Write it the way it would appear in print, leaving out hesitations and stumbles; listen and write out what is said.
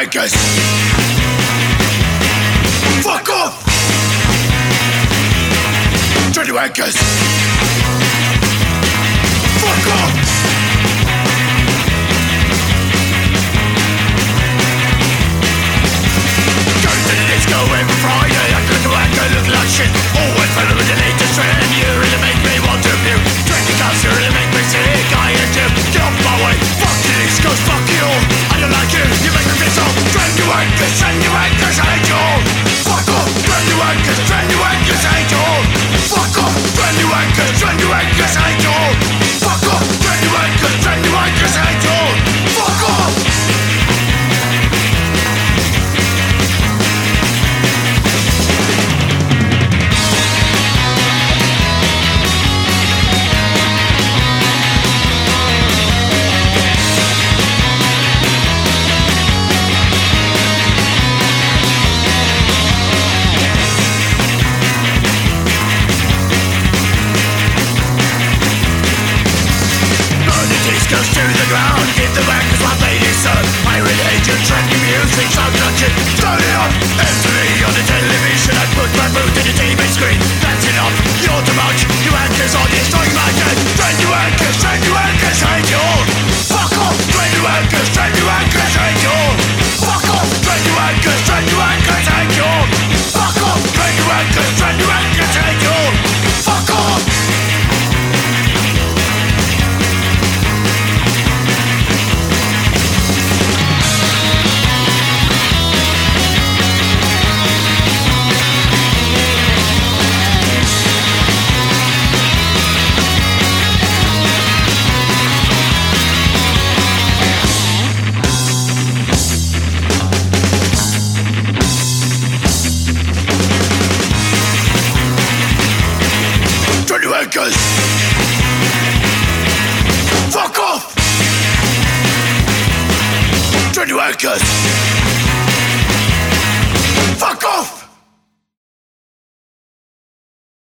wankers. Fuck off. Dirty wankers. Fuck off. Go to the disco every Friday. I look wanker, look like shit. Always follow with the latest trend. You really make me want to puke. Drink the gas, you really make me sick. I hate you. Get off my way. Fuck the disco, fuck you all. I don't like you. You make me piss off. Trendy wankers, hate you all. Fuck off. Trendy wankers, hate you all. Fuck off. Trendy wankers, hate you all. Fuck off. Trendy wankers, hate you all. Fuck off. Goes to the ground, give the wankers what they deserve. I really hate your trendy music, so touch it, turn it up. MTV on the television, I put my boot in the TV screen. That's enough, you're too much. You wankers are destroying my head. Trendy wankers, hate you all. Fuck off, trendy wankers, hate you all. Fuck off, trendy wankers, hate you all. Fuck off, trendy wankers, hate you all. Fuck off. Wankers! Fuck off! Trendy wankers!